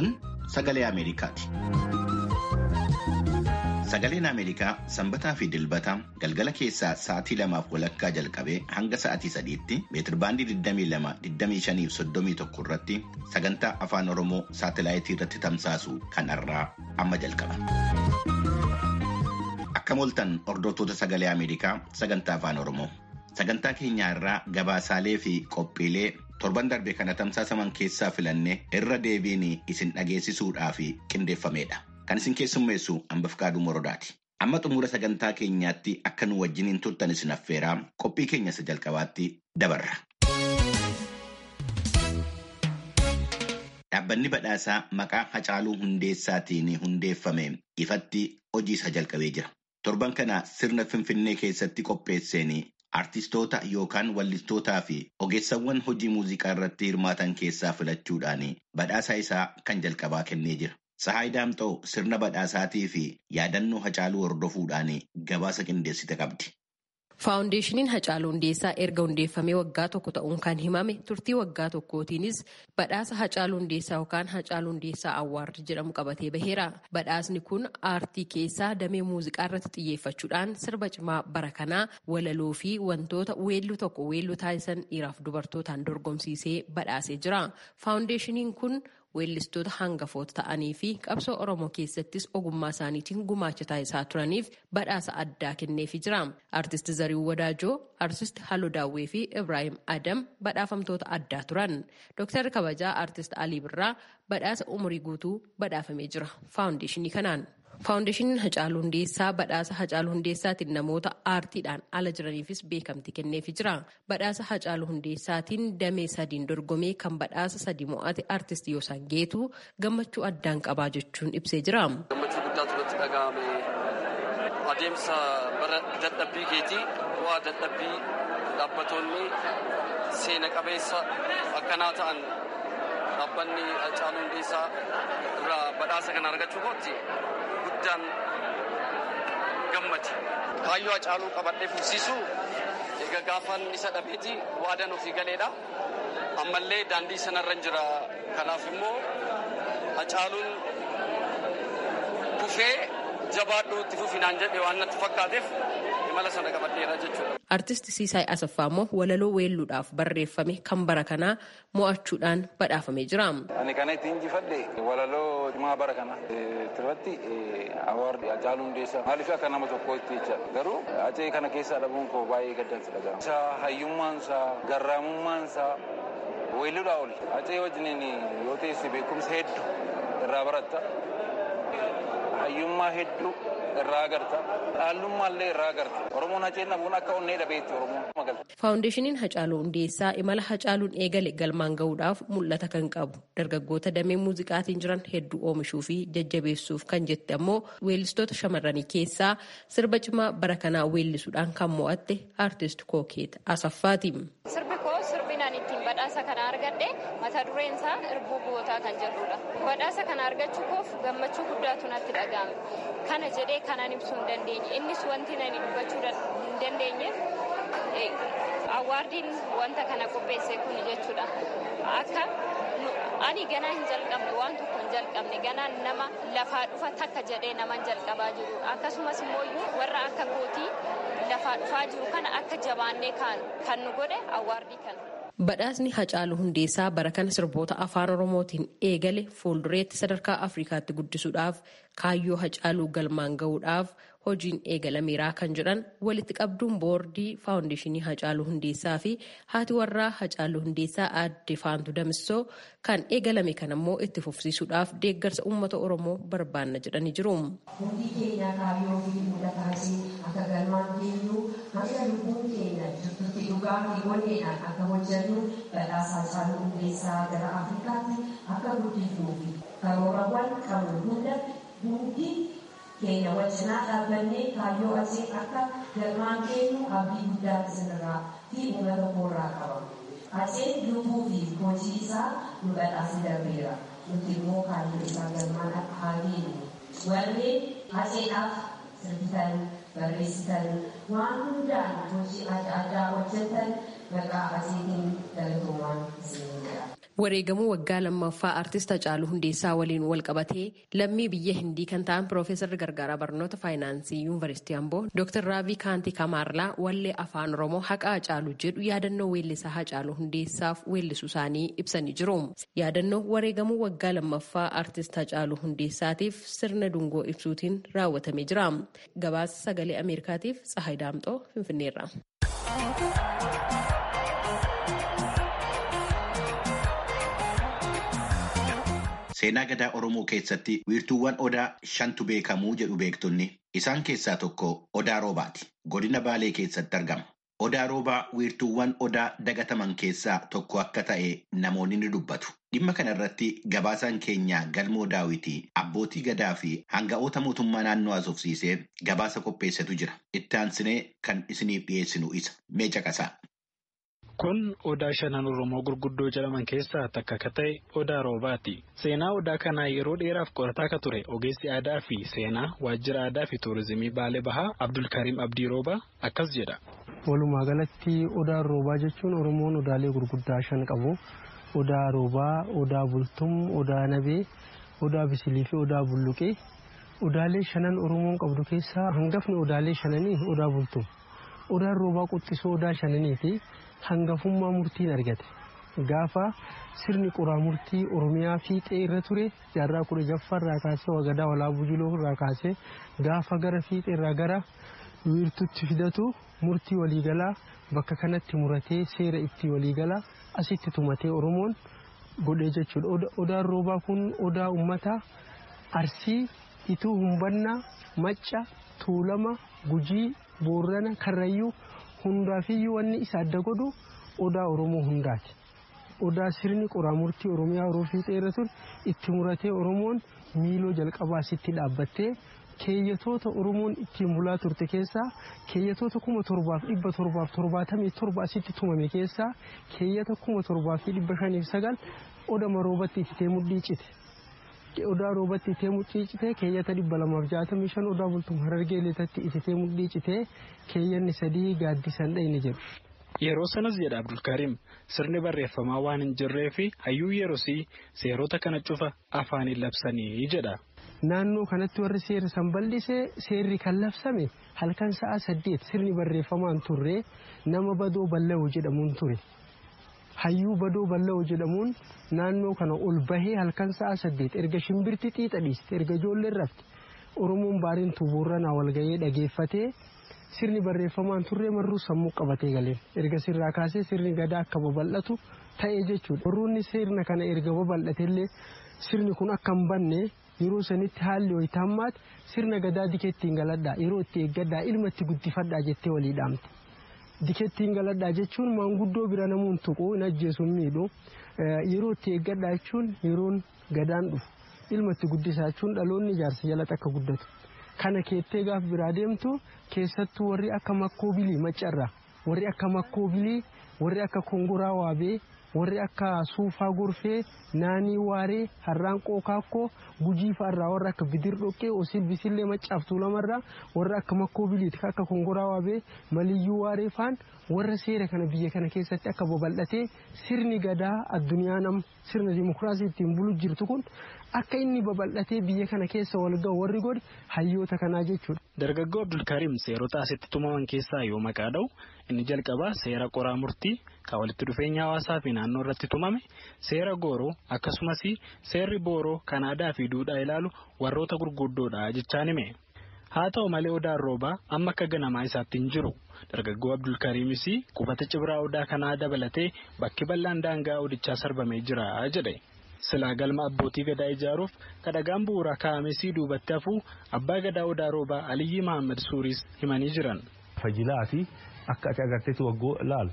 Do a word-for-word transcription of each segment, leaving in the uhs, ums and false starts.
Kun Sagalee Ameerikaati. Sagaleen Ameerikaa sanbataa fi dilbata galgala keessaa sa'aatii lamaaf walakkaa jalqabee hanga sa'aatii sadiitti meetir baandii digdamii lama, digdamii shanii fi soddomii tokko irratti sagantaa afaan Oromoo saatalaayitii irratti tamsaasu kan har'aa amma jalqaba. Akka mooltan hordoftoota Sagalee Ameerikaa sagantaa afaan Oromoo. Sagantaa keenya irraa gabaasaalee fi qophiilee torban darbe kana tamsaasaman keessaa filannee irra deebiin isin dhageessisuudhaaf qindeeffamedha. Kan isin keessummeessu Ambafqaaduu Morodaati. Amma xumura sagantaa keenyaatti akka nu wajjiniin turtan isin affeeraa qophii keenya isa jalqabaatti dabarra. Dhaabbanni badhaasaa maqaa Hacaaluu Hundeessaatiin hundeeffame ifatti hojii isa jalqabee jira. Torban kana sirna Finfinnee keessatti qopheesseen artistoota yookaan wallistootaa fi ogeessawwan hojii muuziqaa irratti hirmaatan keessaa filachuudhaan badhaasaa isaa kan jalqabaa kennee jira. Sahaay Daamxoo sirna badhaasaatii fi yaadannoo Hacaaluu hordofuudhaan gabaasa qindeessite qabdi. Faawundeeshiniin Hacaaluu Hundeessaa erga hundeeffamee waggaa tokko ta'uun kan himame turtii waggaa tokkootiinis badhaasa Hacaaluu Hundeessaa yookaan Hacaaluu Hundeessaa Awwaard jedhamu qabatee baheera. Badhaasni kun aartii keessaa damee muuziqaa irratti xiyyeeffachuudhaan sirba cimaa bara kanaa walaloo fi wantoota weelluu tokko weelluu taasisan dhiiraaf dubartootaan dorgomsiisee badhaasee jira. Faawundeeshiniin kun weellistoota hangafoota ta'anii fi qabsoo Oromoo keessattis ogummaa isaaniitiin gumaacha taasisaa turaniif badhaasa addaa kenneefii jira. Artisti Zariuu Wadaajoo, Artisti Haloo Daawwee fi Ibraahim Adam badhaafamtoota addaa turan. Dooktar Kabajaa Artist Alii Birraa badhaasa umurii guutuu badhaafamee jira faawundeeshinii kanaan. Faawundeeshiniin Hacaaluu Hundeessaa badhaasa Hacaaluu Hundeessaatiin namoota aartiidhaan ala jiraniifis beekamtii kenneefii jira. Badhaasa Hacaaluu Hundeessaatiin damee sadiin dorgomee kan badhaasa sadii mo'ate artist Yoosaan Geetuu gammachuu addaan qabaa jechuun ibsee jira. Gammachuu guddaatu irratti dhaga'ame. Adeemsa bara dadhabbii keetii waa dadhabbii dhaabbattoonni seena qabeessa akkanaa ta'an dhaabbanni Hacaaluu Hundeessaa irraa badhaasa kana argachuu kootti guddaan gammade. Kaayyoo Hacaaluu qabadhee fufsiisuu egaa gaafan isa dhabeeti waadaan ofii galeedha. Ammallee daandii sanarra jira. Kanaaf immoo Hacaaluun kufee jabaadhuu itti fufinaan jedhe waan natti fakkaateef imala sana qabadheera jechuudha. Artisti Siisaay Asaffaa immoo walaloo weelluudhaaf barreeffame kan bara kanaa mo'achuudhaan badhaafamee jira. Ani kana ittiin injifadhe walaloo cimaa bara kana irratti Awwaard Hacaaluu Hundeessaa maaliif akka nama tokko itti jecha garuu acee kana keessaa dhabuun koo baay'ee gaddansi dhaga'ama. Isa hayyummaansaa garraamummaansaa weelluudhaa oli acee wajjiniin yoo teesse beekumsa hedduu irraa baratta hayyummaa hedduu irraa agarta dhaallummaallee irraa agarta Oromoon haceen dhabuun akka onnee dhabeetti Oromoon magalta. Faawundeeshiniin Hacaaluu Hundeessaa imala Hacaaluun eegale galmaan gahuudhaaf mul'ata kan qabu dargaggoota damee muuziqaatiin jiran hedduu oomishuu fi jajjabeessuuf kan jette ammoo weellistoota shamarranii keessaa sirba cimaa bara kanaa weellisuudhaan kan mo'atte artist Kookeet Asaffaati. Sirbi koo sirbinaan ittiin badhaasa kana argadhe mata dureen isaa Irbuu Gootaa kan jedhudha. Badhaasa kana argachuu koof gammachuu guddaatu natti dhaga'ame. Kana jedhee kanaan ibsuu hin dandeenye. Innis wanti nani dubbachuu hin dandeenyeef awwaardiin wanta kana qopheesse kun jechuudha. Akka ani ganaa hin jalqabne waan tokko hin jalqabne ganaa nama lafaa dhufa takka jedhee naman jalqabaa jiru. Akkasumas immoo warra akka gootii lafaa dhufaa jiru kana akka jabaannee kan nu godhe awwaardii kana. Badhaasni Hacaaluu Hundeessaa bara kana sirboota afaan Oromootiin eegale fuuldureetti sadarkaa Afrikaatti guddisuudhaaf kaayyoo Hacaaluu galmaan gahuudhaaf hojiin eegalameeraa kan jedhan walitti qabduun boordii faawundeeshinii Hacaaluu Hundeessaa fi haati warraa Hacaaluu Hundeessaa aadde Faantuu Damissoo kan eegalame kan ammoo itti fufsiisuudhaaf deeggarsa uummata Oromoo barbaanna jedhanii jiru. Hundi keenya kaayyoo fi mudataasii akka galmaan keenyu hanga lubbuun keenya jirtutti dhugaa hiiwwanneedhaan akka hojjennu badhaasa Hacaaluu Hundeessaa gara Afrikaatti akka guddifnuu fi karoorawwan qabnu hunda hundi keenya wajjinaa dhaabbannee kaayyoo asii akka galmaan keenyu abdii guddaa isinirraa fi uummata koorraa qaba. Aceen lubbuu fi hojii isaa nu badhaasee darbeera. Nuti immoo kaayyoo isaa galmaan akka haageenu. Warreen aceedhaaf sirbitan, barreessitan, waan hundaan hojii adda addaa hojjetan maqaa aseetiin galatoomaa isinidha. Wareegamuu waggaa lammaffaa artist Hacaaluu Hundeessaa waliin wal qabatee lammii biyya Hindii kan ta'an Piroofeesarri Gargaaraa Barnoota Faayinaansii Yuunivarsiitii Amboo Dooktar Raavii Kaantii Kamaarlaa wallee afaan Oromoo haqa Hacaaluu jedhu yaadannoo weellisaa Hacaaluu Hundeessaaf weellisuu isaanii ibsanii jiru. Yaadannoo wareegamuu waggaa lammaffaa artist Hacaaluu Hundeessaatiif sirna dungoo ibsuutiin raawwatamee jira. Gabaasa sagalee Ameerikaatiif Tsahaay Daamxoo Finfinneerra. Seenaa gadaa Oromoo keessatti wiirtuuwwan odaa shantu beekamuu jedhu beektonni. Isaan keessaa tokko odaa roobaati. Godina Baalee keessatti argama. Odaa roobaa wiirtuuwwan odaa dagataman keessaa tokko akka ta'e namoonni ni dubbatu. Dhimma kana irratti gabaasaan keenya Galmoo Daawitii abbootii gadaa fi hanga'oota mootummaa naannoo haasofsiisee gabaasa qopheessetu jira. Itti aansinee kan isiniif dhiyeessinu isa. Mee caqasaa. Kun odaa shanan Oromoo gurguddoo jedhaman keessaa takka akka ta'e odaa roobaati. Seenaa odaa kanaa yeroo dheeraaf qorataa akka ture ogeessi aadaa fi seenaa waajjira aadaa fi tuurizimii Baalee Bahaa Abdulkariim Abdii Roobaa akkas jedha. Walumaa galatti odaa roobaa jechuun Oromoon odaalee gurguddaa shan qabu. Odaa roobaa, odaa bultum, odaa nabee, odaa bisilii fi odaa bulluqee. Odaalee shanan Oromoon qabdu keessaa hangafni odaalee shananii odaa bultum. Odaan roobaa quxxisoo odaa shananiiti. Hangafummaa murtiin argate. Gaafa sirni qoraa murtii Oromiyaa fiixee irra ture jaarraa kudha jaffaa irraa kaasee wagadaa walaabuu jiloo irraa kaasee gaafa gara fiixee irraa gara wiirtuutti fidatu murtii waliigalaa bakka kanatti muratee seera itti waliigalaa asitti tumatee Oromoon godhee jechuudha. Odaan roobaa kun odaa uummataa Arsii, Ituu Humbannaa, Macca, Tuulama, Gujii, Boorana, Karrayyuu hundaafiyyuu wanni isa adda godhu odaa Oromoo hundaati. Odaa sirni qoraa murtii Oromiyaa yeroo fiixee irra ture itti muratee Oromoon miiloo jalqabaa asitti dhaabbattee keeyyatoota Oromoon ittiin bulaa turte keessaa keeyyatoota kuma torbaaf dhibba torbaaf torbaatamii torba asitti tumame keessaa keeyyata kuma torbaaf dhibba shaniif sagal odama roobatti itti mudhii cite. Odaa roobatti itti mudhii cite keeyyata dhibba lamaaf jaatamii shan odaa bultum Harargee leetatti itti mudhii cite keeyyanni sadii gaaddisan dhayne jedhu. Yeroo sanas jedha Abdulkariim sirni barreeffamaa waan hin jirree fi hayyuu yeroosii seerota kana cufa afaaniin labsanii jedha. Naannoo kanatti warri seera san bal'isee seerri kan labsame halkan sa'a saddeet sirni barreeffamaan turre nama badoo bal'oo jedhamuun ture. Hayyuu badoo bal'oo jedhamuun naannoo kana ol bahee halkan sa'a saddeet erga shimbirti xiixa dhiiste erga ijoolleen rafte Oromoon baariin tubuurranaa wal ga'ee dhageeffatee sirni barreeffamaan turre marruu sammuu qabatee galeen erga sirraa kaasee sirni gadaa akka babal'atu ta'ee jechuudha. Warroonni sirna kana erga babal'atellee sirni kun akka hin banne yeroo sanitti haalli wayitaammaatti sirna gadaa dikettiin galadhaa yeroo itti eeggadhaa ilma itti guddifadhaa jettee walii dhaamte. Dikettiin galadhaa jechuun maanguddoo bira namuun tuquu hin ajjeesuun miidhu yeroo itti eeggadhaa jechuun yeroon gadaan dhufu ilma itti guddisaa jechuun dhaloonni ijaarsa jalatti akka guddatu. Kana keettee gaaf biraa deemtu keessattuu warri akka makkoobilii maccarraa warri akka makkoobilii warri akka kongoraa waabee warri akka suufaa gorfee naanii waaree harraan qookaakoo gujii fa'arraa warra akka bidir dhoqqee osil bisillee maccaaftuu lamarraa warra akka makkoobiliiti akka kongoraa waabee maliyyuu waaree faan warra seera kana biyya kana keessatti akka babal'atee sirni gadaa addunyaan am sirna dimokiraasii ittiin bulu jirtu kun akka inni babal'atee biyya kana keessa wal ga'u warri godhe hayyoota kanaa jechuudha. Dargaggoo Abdulkariim seerota asitti tumaman keessaa yoo maqaa dha'u inni jalqabaa seera qoraa murtii kan walitti dhufeenya hawaasaa fi naannoo irratti tumame seera gooroo akkasumas seerri booroo kan aadaa fi duudhaa ilaalu warroota gurguddoodha jechaan hime. Haa ta'u malee odaan roobaa amma akka ganamaa isaatti hin jiru. Dargaggoo Abdulkariimis qubata cibraa odaa kanaa dabalatee bakki bal'aan daangaa odichaa sarbamee jira jedhe. Silaa galma abbootii gadaa ijaaruuf kadhagaan bu'uuraa kaa'amesii duubatti hafuu abbaa gadaa odaa roobaa Aliyyi Mahammad Suuriis himanii jiran. Fajilaa fi akka ati agarteetti waggoo laal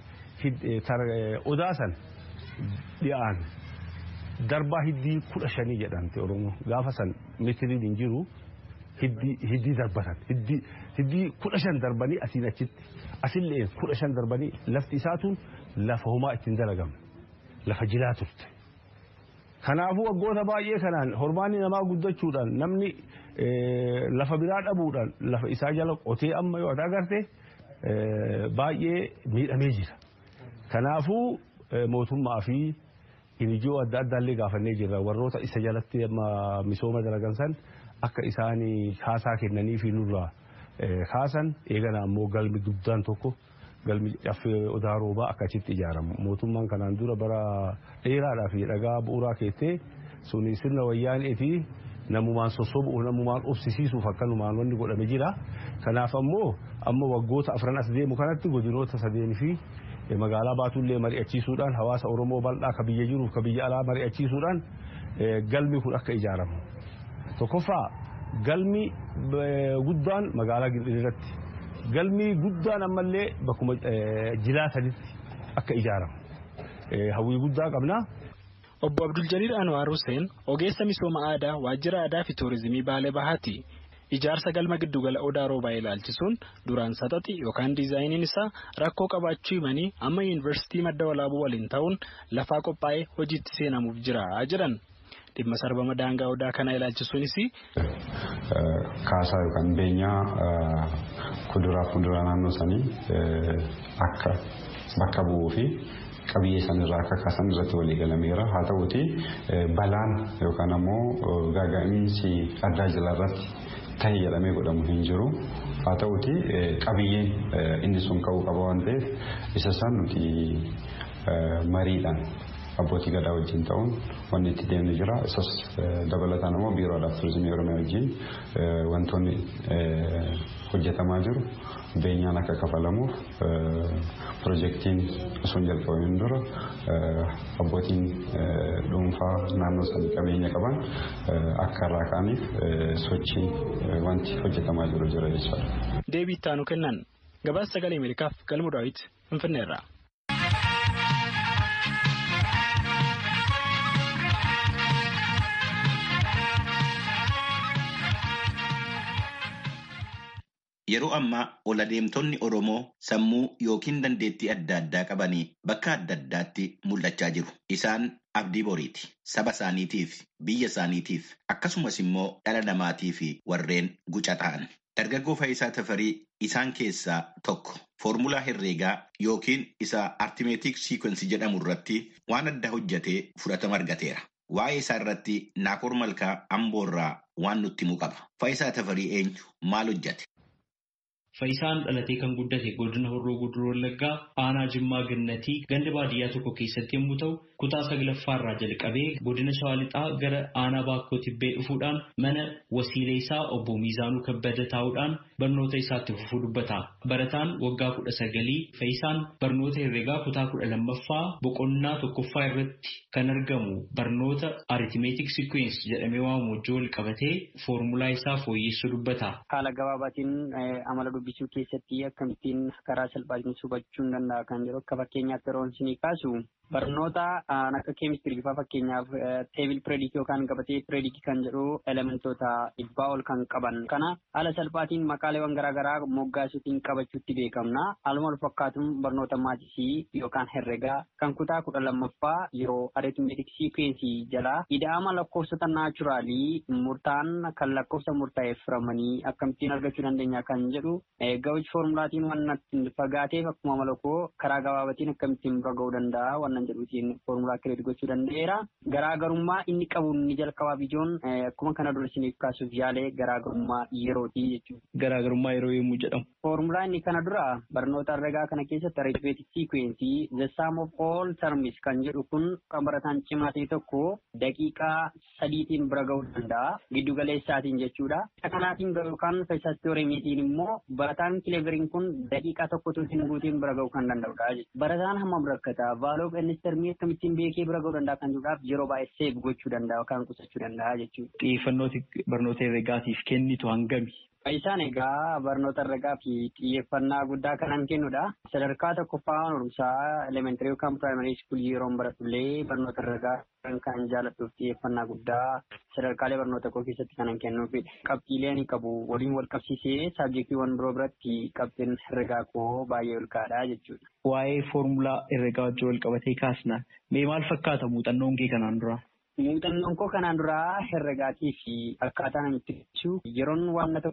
odaa san dhi'aan darbaa hiddii kudha shanii jedhamte Oromoo gaafa san meetiriin hin jiru hiddii darbatan hiddii kudha shan darbanii asiin achitti asillee kudha shan darbanii lafti isaatuun lafa homaa ittiin dalagamne lafa jilaa turte. Kanaafuu waggoota baay'ee kanaan hormaanni namaa guddachuudhaan namni lafa biraa dhabuudhaan lafa isaa jala qotee amma yoo agarte baay'ee miidhamee jira. Kanaafuu mootummaa fi Inijoo adda addaallee gaafannee jirra warroota isa jalatti amma misooma dalagan san akka isaanii kaasaa kennanii fi nurraa kaasan eegana ammoo galmi guddaan tokko galmi caffee odaa roobaa akkasitti ijaaramu. Mootummaan kanaan dura bara dheeraadhaa fi dhagaa bu'uuraa keessee suni sirna wayyaaneeti namumaan sossobu'u namumaan obsisiisuuf akkanumaan wanni godhame jira. Kanaaf ammoo amma waggoota afran as deemu kanatti godinoota sadeen fi magaalaa baatullee mari'achiisuudhaan hawaasa Oromoo bal'aa ka biyya jiruuf ka biyya alaa mari'achiisuudhaan galmi kun akka ijaaramu. Tokkoffaa galmi guddaan magaalaa Gindiriirratti galmi guddaan ammallee bakkuma jiraatanitti akka ijaaramu. Hawwii guddaa qabna. Obbo Abdul Jaliil Anwar Hussein ogeessa misooma aadaa waajjira aadaa fi tuurizimii Baalee Bahaati. Ijaarsa galma giddugala odaa roobaa ilaalchisuun duraan saxaxi yookaan diizaayiniin isaa rakkoo qabaachuu himanii amma yuunivarsiitii madda walaabuu waliin ta'uun lafaa qophaa'ee hojiitti seenamuuf jira jedhan. Dhimma sarbama daangaa odaa kana ilaalchisuunis kaasaa yookaan beenyaa kuduraa fi muduraa naannoo sanii akka bakka bu'uu fi qabiyyee sanirraa akka kaasan irratti walii galameera. Haa ta'uuti balaan yookaan ammoo gaaga'insi addaa jala irratti ta'e jedhamee godhamu hin jiru. Haa ta'uuti qabiyyeen inni sun ka'uu qaba waan ta'eef isa san nuti mariidhaan abbootii gadaa wajjin ta'uun wanni itti deemne jira. Isas dabalataan immoo biiroo aadaa fi tuurizimii Oromiyaa wajjin wantoonni hojjetamaa jiru beenyaan akka kafalamuuf piroojeektiin sun jalqabameen dura abbootiin dhuunfaa naannoo sanii qabeenya qaban akka irraa ka'aniif sochiin wanti hojjetamaa jiru jira jechuudha. Deebii itti aanu kennan gabaasa sagalee Ameerikaaf Galmuu Daawit Finfinneerraa. Yeroo ammaa ol adeemtonni Oromoo sammuu yookiin dandeettii adda addaa qabanii bakka adda addaatti mul'achaa jiru. Isaan abdii boriiti. Saba isaaniitiif, biyya isaaniitiif, akkasumas immoo dhala namaatii fi warreen guca ta'an. Dargaggoo Faayisaa Tafarii isaan keessaa tokko. Foormulaa herreegaa yookiin isa artimeetik siikwensii jedhamu irratti waan adda hojjetee fudhatama argateera. Waa'ee isaa irratti Naakoor Malkaa Amboorraa waan nutti himuu qaba. Faayisaa Tafarii eenyu? Maal hojjete? Faayisaan dhalatee kan guddate godina Horroo Guduruu Wallaggaa aanaa Jimmaa Gannatii ganda baadiyyaa tokko keessatti yommuu ta'u kutaa saglaffaarraa jalqabee godina Shawaa Lixaa gara aanaa Baakkoo Tibbee dhufuudhaan mana wasiilee isaa obbo Miizaanuu Kabbada taa'uudhaan barnoota isaatti fufuu dubbata. Barataan waggaa kudha sagalii Faayisaan barnoota herreegaa kutaa kudha lammaffaa boqonnaa tokkoffaa irratti kan argamu barnoota arithmetic sequence jedhamee waamamu wajjin wal qabatee foormulaa isaa fooyyessuu dubbata. Haala gabaabaatiin amala dubbisuu keessatti akkamittiin karaa salphaatiin hubachuun danda'a kan jedhu akka fakkeenyaatti yeroon isinii kaasu barnoota akka keemistirii fa'aa fakkeenyaaf teebil pireedik yookaan gabatee pireedik kan jedhu elementoota dhibbaa ol kan qaban kana haala salphaatiin maqaaleewwan garaagaraa moggaasuutiin qabachuutti beekamna. Haaluma wal fakkaatuun barnoota maatisii yookaan herregaa kan kutaa kudha lammaffaa yeroo arithmetic sequence jala ida'ama lakkoofsota naachuraalii murtaan kan lakkoofsa murtaa'eef furamanii akkamittiin argachuu dandeenya kan jedhu gawwichi foormulaatiin waan fagaateef akkuma malakoo karaa gabaabatiin akkamittiin bira ga'uu danda'a waan jedhuutiin foormulaa kireet gochuu danda'eera. Garaagarummaa inni qabu ni jalqabaa bijoon akkuma kana dura isiniif kaasuuf yaalee garaagarummaa yerootii jechuudha. Garaagarummaa yeroo yommuu jedhamu. Foormulaa inni kana dura barnoota herregaa kana keessatti arithmetic sequence the sum of all terms kan jedhu kun kan barataan cimaa ta'e tokko daqiiqaa sadiitiin bira ga'uu danda'a giddu galeessaatiin jechuudha. Kanaatiin yookaan Faayisaa Teoremiitiin immoo barataan kileveriin kun daqiiqaa tokkotu hin guutiin bira ga'uu kan danda'udha. Barataan hammam rakkata vaaloo qennistermii akkamittiin beekee bira ga'uu danda'a kan jedhuudhaaf yeroo baay'ee seef gochuu danda'a yookaan qusachuu danda'a jechuudha. Xiyyeeffannooti barnoota herregaatiif kennitu hangami? Faayisaan egaa barnoota herregaa fi xiyyeeffannaa guddaa kanan kennudha. Sadarkaa tokkoffaa barumsaa elementary yookaan primary school yeroo baratullee barnoota herregaa kan jaalladhuuf xiyyeeffannaa guddaa sadarkaalee barnoota koo keessatti kanan kennuufidha. Qabxiilee ani qabu waliin wal qabsiisee saabjektiiwwan biroo biratti qabxiin herregaa koo baay'ee ol kaadha jechuudha. Waa'ee foormulaa herregaa wajjin wal qabatee kaasna. Mee maal fakkaata muuxannoon kee kanaan dura? Muuxannoon koo kanaan duraa herregaatii fi akkaataa namitti ibsu yeroon waan tokko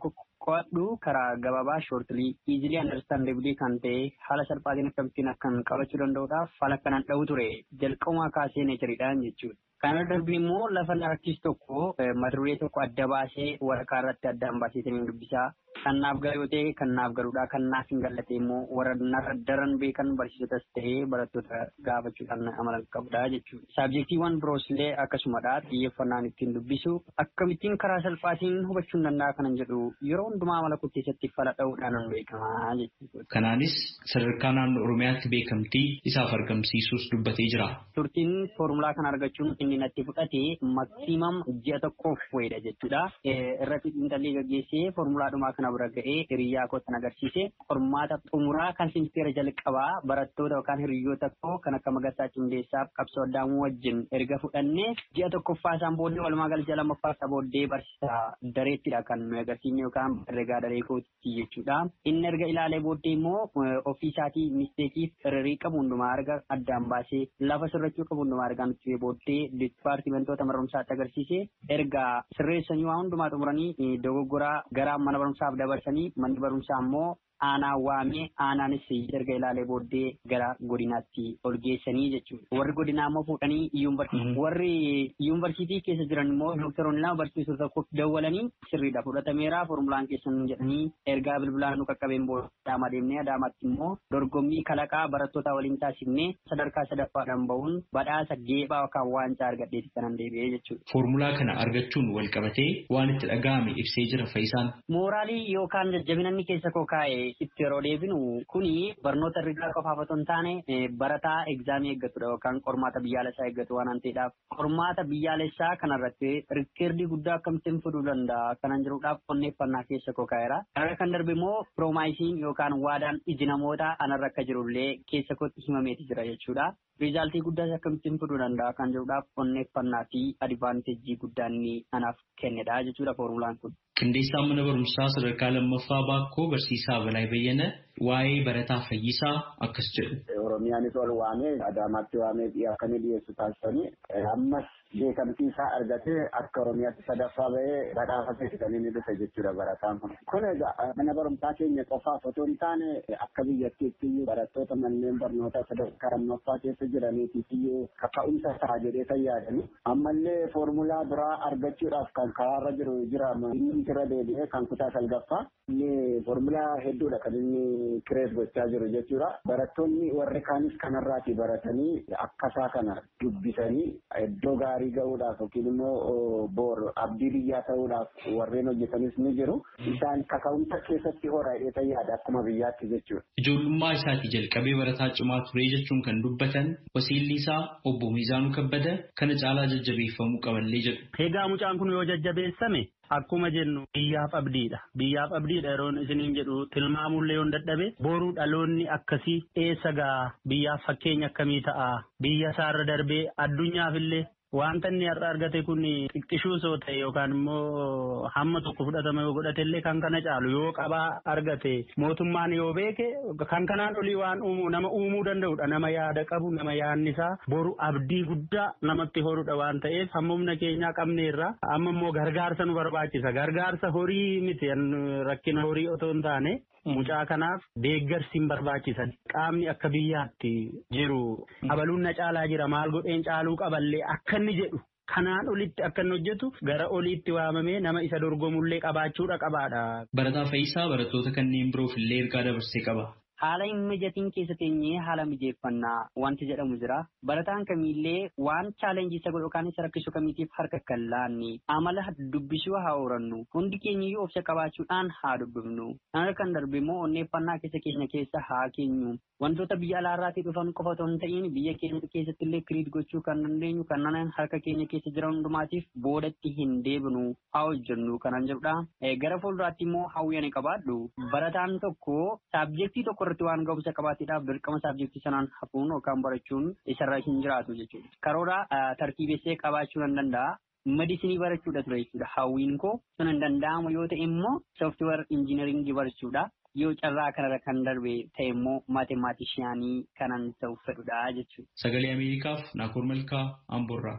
qo'adhu karaa gabaabaa shortly easily understandably kan ta'e haala salphaatiin akkamittiin akkan qabachuu danda'uudhaaf haala kanaan dha'u ture jalqabumaa kaasee neechariidhaan jechuudha. Kana darbii immoo lafa narraatiis tokko mata duree tokko adda baasee waraqaa irratti addaan baasee dubbisaa kan naaf galu yoo ta'e kan naaf galuudha kan naaf hin galle immoo warra daran beekan barsiisotas ta'ee barattoota gaafachuudhaan amala qabudha jechuudha. Saabjektiiwwan biroos illee akkasumadha xiyyeeffannaan ittiin dubbisu akkamittiin karaa salphaatiin hubachuu danda'a kanan jedhu yeroo hundumaa amala koo keessatti fala dha'uudhaan beekamaa jechuudha. Kanaanis sadarkaa naannoo Oromiyaatti beekamtii isaaf argamsiisuus dubbatee jira. Turtiin foormulaa kana argachuun inni natti fudhate maksimam ji'a tokkoof wayidha jechuudha. Irratti xiinxallee gaggeessee foormulaadhumaa kana bira ga'ee hiriyaa kootan agarsiise qormaata xumuraa kan simisteera jalqabaa barattoota yookaan hiriyoota koo kan akka Magarsaa Cimdeessaaf Qabsoo Addaamuu wajjin erga fudhannee ji'a tokkoffaa isaan booddee walumaa galcha lammaffaa isaa booddee barsiisaa dareettidha kan nu agarsiifne yookaan herregaa daree kootti jechuudha. Inni erga ilaalee booddee immoo ofii isaatii misteekiif irrii qabu hundumaa erga addaan baasee lafa sirrachuu qabu hundumaa erga nuti booddee dipaartimentoota mana barumsaatti agarsiise erga sirreessanii waa hundumaa xumuranii dogoggoraa gara mana barumsaaf dabarsanii manni barumsaa immoo aanaa waamee aanaanis erga ilaalee booddee gara godinaatti ol geessanii jechuudha. Warri godinaa immoo fuudhanii yuunivarsiitii warri yuunivarsiitii keessa jiran immoo doktoroonni lama barsiisota tokkoof dawwalanii sirriidha fudhatameera foormulaan keessan jedhanii ergaa bilbilaan nu qaqqabeen booda Adaamaa deemnee Adaamaatti immoo dorgommii kalaqaa barattoota waliin taasifnee sadarkaa sadaffaadhaan bahuun badhaasa geephaa yookaan waancaa argadheeti kanan deebi'ee jechuudha. Foormulaa kana argachuun wal qabatee waan itti dhaga'ame ibsee jira Faayisaan. Mooraalii yookaan jajjabinanni keessa koo kaa'e itti yeroo deebinu kuni barnoota herregaa qofaaf otoo hin taane barataa egzaamii eeggatudha yookaan qormaata biyyaalessaa eeggatu waan ta'eedhaaf qormaata biyyaalessaa kanarratti rikkeerdii guddaa akkamittiin fiduu danda'a kanan jiruudhaaf qonneeffannaa keessa koo kaa'eera. Kanarra kan darbe immoo piroomaayisiin yookaan waadaan iji namoota anarra akka jirullee keessa kootti himameeti jira jechuudha. Rizaaltii guddaas akkamittiin fiduu danda'a kan jiruudhaaf qonneeffannaa fi adivaanteejii guddaan anaaf kennedha jechuudha foormulaan kun. Qindeessaan mana barumsaa sadarkaa lammaffaa Baakkoo barsiisaa Balaa Bayyana waa'ee barataa Fayyisaa akkas jedhu. Oromiyaanis ol waamee Adaamaatti waamee akkamii dhiyeessu taasisanii ammas beekamtii isaa argatee akka Oromiyaatti sadaffaa bahee badhaafate kan inni dhufe jechuudha barataan kun. Kun egaa mana barumsaa keenya qofaaf otoo hin taane akka biyyattiitti barattoota manneen barnootaa sadarkaa lammaffaa keessa jiraniitiif iyyuu kaka'umsa ta'a jedhee kan yaadani. Ammallee foormulaa biraa argachuudhaaf kan karaarra jiru jira inni irra deebi'ee kan kutaa salgaffaa inni foormulaa hedduudha kan inni kireet gochaa jiru jechuudha. Barattoonni warri kaanis kanarraati baratanii akkasaa kana dubbisanii iddoo gaarii ga'uudhaaf yookiin immoo boor abdii biyyaa ta'uudhaaf warreen hojjetanis ni jiru. Isaan kaka'umsa keessatti horaa yaada akkuma biyyaatti jechuudha. Ijoollummaa isaatii jalqabee barataa cimaa ture jechuun kan dubbatan wasiilli isaa obbo Miizaanuu Kabbada kana caalaa jajjabeeffamuu qaballee jedhu. Egaa mucaan kun yoo jajjabeessame akkuma jennu biyyaaf abdiidha. Biyyaaf abdiidha yeroon isiniin jedhu tilmaamullee yoon dadhabe boruu dhaloonni akkasii eessa ga'a biyyaaf fakkeenya akkamii ta'a biyya isaarra darbee addunyaafillee wanta inni har'a argate kun xiqqishuu soo ta'e yookaan immoo hamma tokko fudhatama yoo godhatellee kan kana caalu yoo qabaa argate mootummaan yoo beeke kan kanaan olii waan uumuu nama uumuu danda'udha nama yaada qabu nama yaadni isaa boru abdii guddaa namatti horudha waan ta'eef hamma humna keenyaa qabneerra amma immoo gargaarsa nu barbaachisa gargaarsa horii miti rakkina horii otoo hin taane. Mucaa kanaaf deeggarsiin barbaachisan qaamni akka biyyaatti jiru abaluun na caalaa jira maal godheen caaluu qaballee akka inni jedhu kanaan olitti akka inni hojjetu gara oliitti waamamee nama isa dorgomullee qabaachuudha qabaadha. Barataa Fayyisaa barattoota kanneen biroof illee ergaa dabarsee qaba. Haala hin mijatiin keessa teenyee haala mijeeffannaa wanti jedhamu jira. Barataan kamiillee waan chaalenjii isa godhu yookaan isa rakkisu kamiitiif harka kan laanne amala dubbisuu haa horannu. Hundi keenyiyyuu obsa qabaachuudhaan haa dubbifnu. Kana kan darbe immoo onneeffannaa keessa keenya keessa haa keenyu. Wantoota biyya alaarraatii dhufan qofa otoo hin ta'in biyya keenya keessatti illee kiriit gochuu kan dandeenyu kanneen harka keenya keessa jiran hundumaatiif boodatti hin deebinu haa hojjennu kanan jedhudha. Gara fuulduraatti immoo hawwii ani qabaadhu. Barataan tokko saabjektii tokko irratti waan ga'umsa qabaateedhaaf dirqama saabjektii sanaan hafuun yookaan barachuun isarra hin jiraatu jechuudha. Karoora tartiibessee qabaachuu nan danda'a. Medisinii barachuudha ture jechuudha. Hawwiin koo sun hin danda'amu yoo ta'e immoo sooftiweer injiinaringii barachuudha. Yoo carraa kanarra kan darbe ta'e immoo maatemaatishiyaanii kanan ta'uuf fedhudha jechuudha. Sagalee Ameerikaaf Naakoor Malkaa Amboorraa.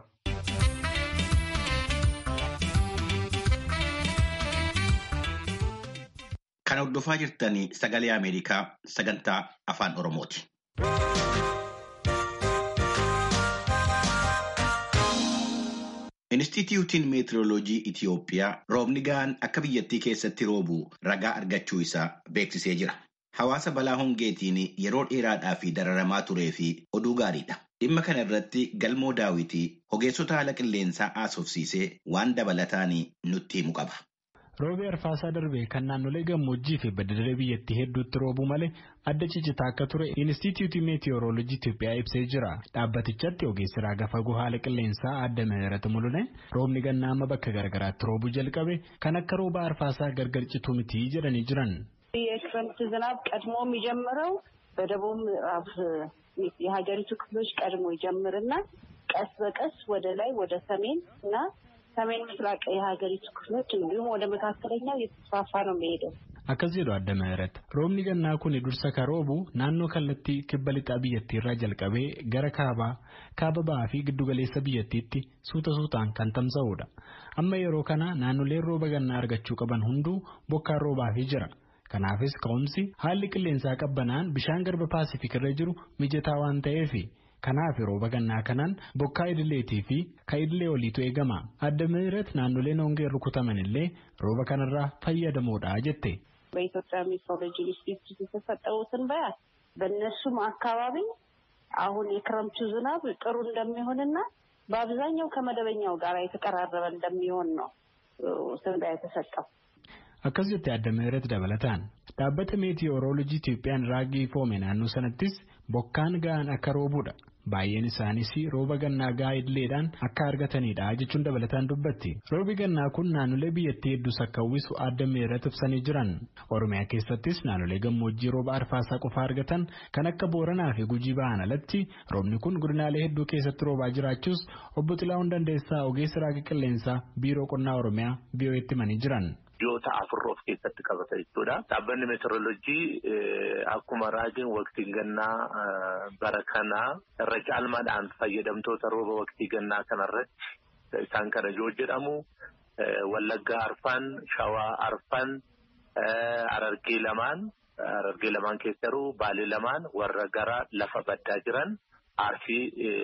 Kan hordofaa jirtanii sagalee Ameerikaa sagantaa afaan Oromooti. Inistituutiin Meetirooloojii Itiyoophiyaa roobni ga'aan akka biyyattii keessatti roobu ragaa argachuu isaa beeksisee jira. Hawaasa balaa hongeetiin yeroo dheeraadhaa fi dararamaa turee fi oduu gaariidha. Dhimma kana irratti Galmoo Daawitii ogeessota haala qilleensaa haasofsiisee waan dabalataan nutti himu qaba. Roobi arfaasaa darbee kan naannolee gammoojjii fi badda-daree biyyattii hedduutti roobuu malee adda cicitaa akka ture Inistituutii Meetiyooroolojii Itiyoophiyaa ibsee jira. Dhaabbatichatti ogeessi raaga fagoo haala qilleensaa adda ምህረት Mulune roobni gannaa amma bakka garagaraatti roobuu jalqabe kan akka rooba arfaasaa gargar cituu miti jedhanii jiran. የክረምት ዝናብ ቀድሞ የሚጀምረው በደቡብ ምዕራብ የሀገሪቱ ክፍሎች ቀድሞ ይጀምርና ቀስ በቀስ ወደ ላይ ወደ ሰሜን እና ሰሜን ምስራቅ የሀገሪቱ ክፍሎች እንዲሁም ወደ መካከለኛው የተስፋፋ ነው የሚሄደው። akkas jedhu adda ምህረት roobni gannaa kun dursa ka roobu naannoo kallattii kibba lixaa biyyattii irraa jalqabee gara kaabaa kaaba ba'aa fi giddugaleessa biyyattiitti suuta suutaan kan tamsa'udha. Amma yeroo kana naannoleen rooba gannaa argachuu qaban hunduu bokkaan roobaafii jira. Kanaafis ka'umsi haalli qilleensaa qabbanaan bishaan garba paasifik irra jiru mijataa waan ta'eef kanaaf rooba gannaa kanaan bokkaa idileetii fi ka idilee oliitu eegama. Adda ምህረት naannoleen hongee rukutaman illee rooba kanarraa fayyadamuudha jette. በኢትዮጵያ ሜትሮሎጂ ኢንስቲትዩት የተሰጠው ትንበያ በእነሱም አካባቢ አሁን የክረምቱ ዝናብ ጥሩ እንደሚሆንና በአብዛኛው ከመደበኛው ጋር የተቀራረበ እንደሚሆን ነው ትንበያ የተሰጠው። akkas jettee adda ምህረት dabalataan dhaabbata meetiyooroolojii Itiyoophiyaan raagii foome naannoo sanattis bokkaan ga'aan akka roobuudha. Baay'een isaanis rooba gannaa ga'aa idileedhaan akka argatanidha jechuun dabalataan dubbatti. Roobi gannaa kun naannolee biyyattii hedduus akka uwwisu adda ምህረት ibsanii jiran. Oromiyaa keessattis naannolee gammoojjii rooba arfaasaa qofa argatan kan akka Booranaa fi Gujii ba'an alatti roobni kun godinaalee hedduu keessatti roobaa jiraachuus obbo Xilaawun Dandeessaa ogeessa raaga qilleensaa biiroo qonnaa Oromiyaa V O Aatti himanii jiran. Ji'oota afur of keessatti qabata jechuudha. Dhaabbanni meteoroloojii akkuma raajiin waqtiin gannaa bara kanaa irra caalmaadhaan fayyadamtoota rooba waqtii gannaa kanarratti isaan kana yoo jedhamu Wallaggaa Arfan, Shawaa Arfan, Harargee lamaan, Harargee lamaan keessaruu Baalee lamaan warra gara lafa baddaa jiran Arsii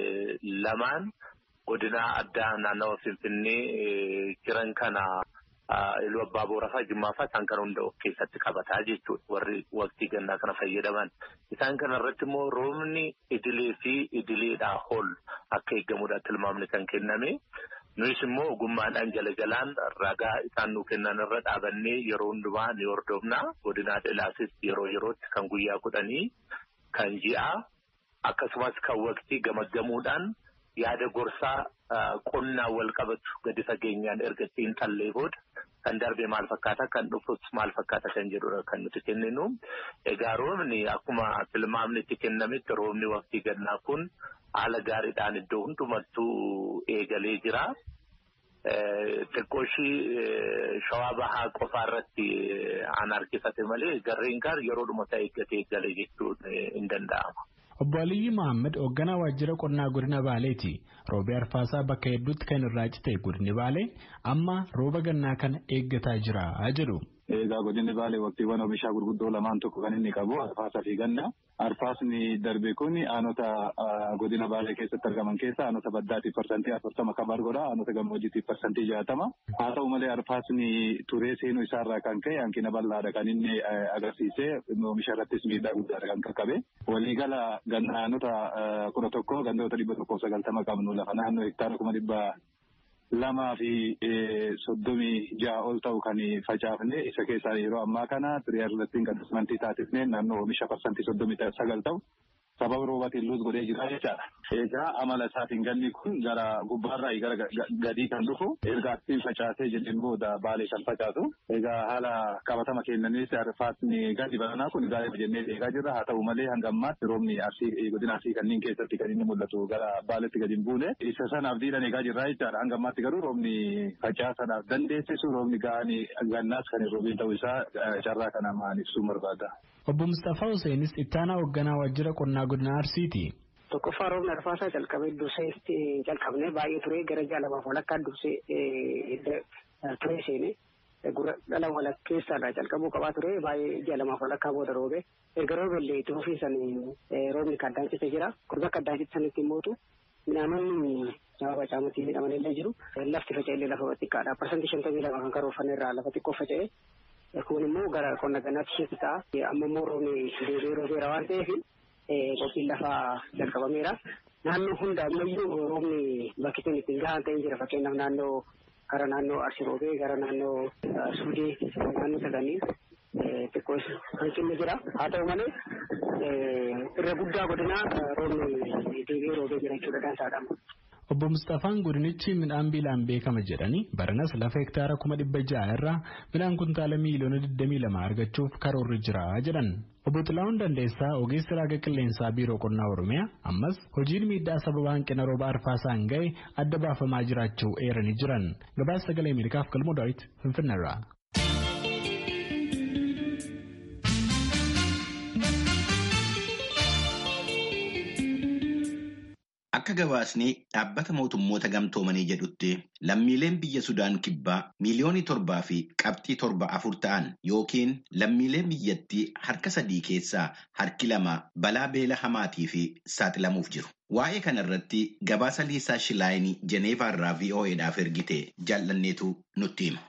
lamaan godina addaa naannawa Finfinnee jiran kana Iluu Abbaa Booraa Jimmaa fa'aa isaan kana hunda of keessatti qabataa jechuudha warri waqtii gannaa kana fayyadaman. Isaan kana irratti immoo roobni idilee fi idileedhaa ol akka eegamudha tilmaamni kan kenname. Nuyis immoo ogummaadhaan jala jalaan ragaa isaan nu kennan irra dhaabannee yeroo hundumaa ni hordofna. Godinaa Dhilaasis yeroo yerootti kan guyyaa kudhanii kan ji'a akkasumas kan waqtii gamaggamuudhaan yaada gorsaa qonnaa wal qabatu gadi fageenyaan erga ittiin tallee booda kan darbe maal fakkaata kan dhufus maal fakkaata kan jedhudha kan nuti kenninu. Egaa roobni akkuma tilmaamni itti kennametti roobni waqtii gannaa kun haala gaariidhaan iddoo hundumattuu eegalee jira. Xiqqooshii Shawaa Bahaa qofaa irratti aan harkifate malee garreen gaar yeroodhuma ta'e eeggatee eegalee jechuun hin danda'ama. Obbo Aliyyi Mohaammed hoogganaa waajjira qonnaa godina Baaleeti. Roobi arfaasaa bakka hedduutti kan irraa cite godinni Baalee amma rooba gannaa kana eeggataa jira jedhu. Egaa godinni Baalee waqtiiwwan oomishaa gurguddoo lamaan tokko kan inni qabu arfaasaa fi ganna. Arfaasni darbe kun aanota godina Baalee keessatti argaman keessa aanota baddaatiif parsantii afurtama kabar godha aanota gammoojjiitiif parsantii jaatama. Haa ta'u malee arfaasni turee seenuu isaarraa kan ka'e hanqina bal'aadha kan inni agarsiise oomisha irrattis miidhaa guddaadha kan qaqqabe. Waliigala aanota kudha tokko gandoota dhibba tokkoof sagaltama qabnu lafa naannoo hektaara kuma dhibba lamaa fi soddomii ja'a ol ta'u kan facaafne isa keessaa yeroo ammaa kana tiriyaa irrattiin kan dismantii taasifnee naannoo oomisha parsantii soddomii sagal ta'u sababa roobaatiin luus godhee jira jechaadha. Egaa amala isaatiin ganni kun gara gubbaarraa gara gadii kan dhufu erga ittiin facaasee jedheen booda Baalee kan facaasu. Egaa haala qabatama kennanis arfaasni gadi baranaa kun gaarii jennee eegaa jirra. Haa ta'u malee hanga ammaatti roobni arsii godina arsii kanneen keessatti kan inni mul'atu gara Baaleetti gadi hin buune. Isa sanaaf diidan eegaa jirra jechaadha. Hanga ammaatti garuu roobni facaasanaaf dandeessisu roobni ga'anii gannaas kan hin roobiin ta'uu isaa carraa kana maan ibsuu barbaada. Obbo Mustafaa Huseenis ittaanaa hoogganaa waajjira qonnaa godina Arsiiti. Tokkoffaa roobni arfaasaa jalqabee dursee jalqabnee baay'ee ture gara ja'a lamaaf walakkaa dursee ture seene gurra dhala walakkeessaadhaa jalqabuu qabaa ture baay'ee ji'a lamaaf walakkaa booda roobe erga roobeellee itti fufiisanii roobni kaddaancise jira kun bakka addaancise sanitti immoo midhaanonni sababa caamutti midhamanillee jiru lafti faca'ellee lafa xiqqaadha parsantii shantamii lama kan karoorfanne irraa lafa xiqqoo faca'e kun immoo gara qonna gannaatti ishee ta'a amma immoo roobni deebi'ee roobeera waan ta'eef qophiin lafaa jalqabameera naannoo hunda ammayyuu roobni bakki sun ittiin gahaan ta'ee jira fakkeenyaaf naannoo gara naannoo Arsii roobee gara naannoo Suudee naannoo saganii xiqqoo hanqinni jira haa ta'u malee irra guddaa godinaa roobni deebi'ee roobee jira jechuudha dansaadhaan. Obbo Mustafaan godinichi midhaan beelaan beekama jedhanii baranas lafa hektaara kuma dhibba ja'a irraa midhaan kuntaala miiliyoona digdamii lama argachuuf karoorri jira jedhan. Obbo Xilaawun Dandeessaa ogeessi raaga qilleensaa biiroo qonnaa Oromiyaa ammas hojiin miidhaa sababa hanqina rooba arfaasaan ga'e adda baafamaa jiraachuu eeranii jiran. Gabaasa sagalee Ameerikaaf Galmoo Daawit Finfinneerraa. Akka gabaasni dhaabbata mootummoota gamtoomanii jedhutti lammiileen biyya Sudaan kibbaa miiliyoonii torbaa fi qabxii torba afur ta'an yookiin lammiileen biyyattii harka sadii keessaa harki lama balaa beela hamaatii fi saaxilamuuf jiru. Waa'ee kanarratti gabaasa Liisaa Shilaayinii Jeneevaarraa V O Eedhaaf ergite jaallanneetu nutti hima.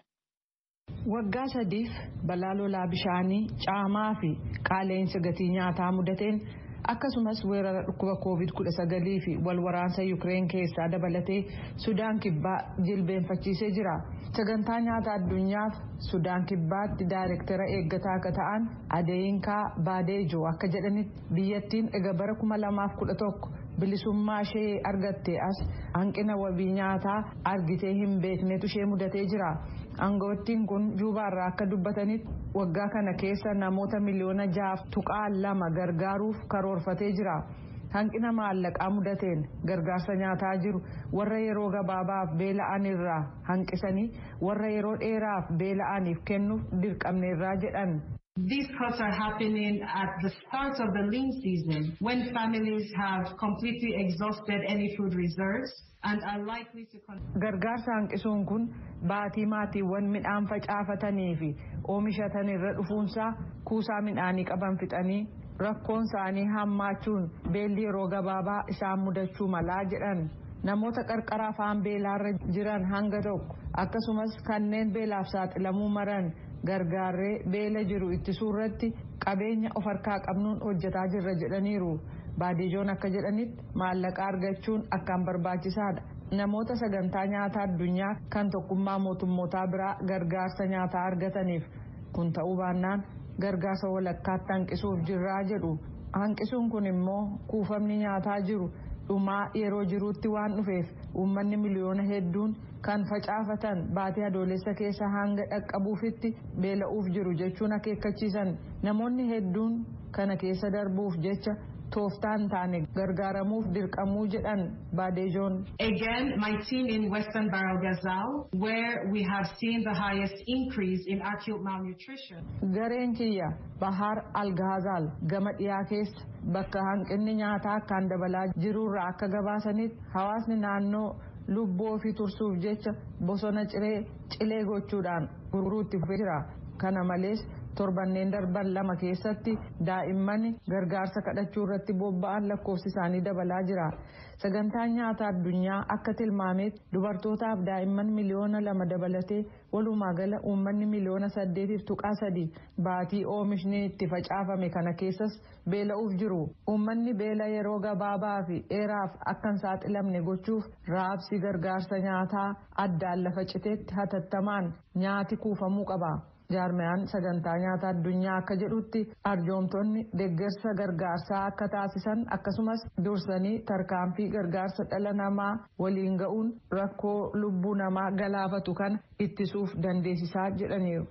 Waggaa sadiif balaa lolaa bishaanii caamaa fi qaala'insa gatii nyaataa mudateen akkasumas weerara dhukkuba koovid kudha sagalii fi wal waraansa Yukireen keessaa dabalatee Sudaan kibbaa jilbeenfachiisee jira. Sagantaa nyaata addunyaaf Sudaan kibbaatti daayirektara eeggataa akka ta'an Adeeyinkaa Baadeejoo akka jedhanitti biyyattiin ega bara kuma lamaaf kudha tokko bilisummaa ishee argattee as hanqina wabii nyaataa argitee hin beeknetu ishee mudatee jira. Aangawoottiin kun Juubaarraa akka dubbatanitti waggaa kana keessa namoota miliyoona jaaf tuqaa lama gargaaruuf karoorfatee jira. Hanqina maallaqaa mudateen gargaarsa nyaataa jiru warra yeroo gabaabaaf beela'an irraa hanqisanii warra yeroo dheeraaf beela'aniif kennuuf dirqamneerraa jedhan. These cuts are happening at the start of the lean season when families have completely exhausted any food reserves and are likely to continue. Gargaarsa hanqisuun kun baatii maatiiwwan midhaan facaafatanii fi oomishatan irra dhufuunsaa kuusaa midhaanii qaban fixanii rakkoon isaanii hammaachuun beelli yeroo gabaabaa isaan mudachuu malaa jedhan. Namoota qarqara afaan beelaarra jiran hanga tokko akkasumas kanneen beelaaf saaxilamuu maran gargaarree beela jiru ittisuu irratti qabeenya of harkaa qabnuun hojjetaa jirra jedhaniiru. Baadijoon akka jedhanitti maallaqa argachuun akkaan barbaachisaadha. Namoota sagantaa nyaataa addunyaa kan tokkummaa mootummootaa biraa gargaarsa nyaataa argataniif kun ta'uu baannaan gargaarsa walakkaatti hanqisuuf jirraa jedhu. Hanqisuun kun immoo kuufamni nyaataa jiru dhumaa yeroo jiruutti waan dhufeef uummanni miliyoona hedduun kan facaafatan baatii adoolessa keessa hanga dhaqqabuufitti beela'uuf jiru jechuun akeekkachiisan. Namoonni hedduun kana keessa darbuuf jecha tooftaan taane gargaaramuuf dirqamuu jedhan Baadejoon. Again, my team in Western Barrel Gazal, where we have seen the highest increase in acute malnutrition. Gareen kiyya Bahar Al-Ghazal gama dhiyaa keessa bakka hanqinni nyaataa akkaan dabalaa jirurraa akka gabaasanitti hawaasni naannoo lubbuu ofii tursuuf jecha bosona ciree cilee gochuudhaan gurguruutti fufee jira. Kana malees torbanneen darban lama keessatti daa'imman gargaarsa kadhachuu irratti bobba'an lakkoofsi isaanii dabalaa jira. Sagantaan nyaataa addunyaa akka tilmaametti dubartootaaf daa'imman miliyoona lama dabalatee walumaa gala uummanni miliyoona saddeetiif tuqaa sadii baatii oomishni itti facaafame kana keessas beela'uuf jiru. Uummanni beela yeroo gabaabaa fi dheeraaf akka hin saaxilamne gochuuf raabsi gargaarsa nyaataa addaan lafa citeetti hatattamaan nyaati kuufamuu qaba. Jaarmiyaan sagantaa nyaataa addunyaa akka jedhutti arjoomtonni deeggarsa gargaarsaa akka taasisan akkasumas dursanii tarkaanfii gargaarsa dhala namaa waliin ga'uun rakkoo lubbuu namaa galaafatu kana ittisuuf dandeessisaa jedhaniiru.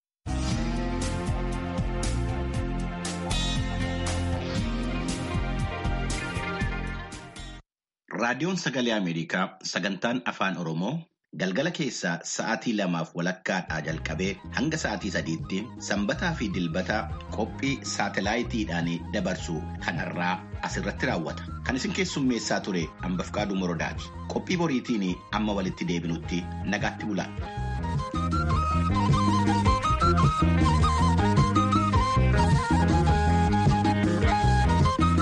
Raadiyoon Sagalee Ameerikaa sagantaan Afaan Oromoo galgala keessaa sa'aatii lamaaf walakkaadhaa jalqabee hanga sa'aatii sadiitti sanbataa fi dilbata qophii saatalaayitiidhaan dabarsu kanarraa asirratti raawwata. Kan isin keessummeessaa ture Ambafqaaduu Morodaati. Qophii boriitiin amma walitti deebinutti nagaatti bulaa. Thank you.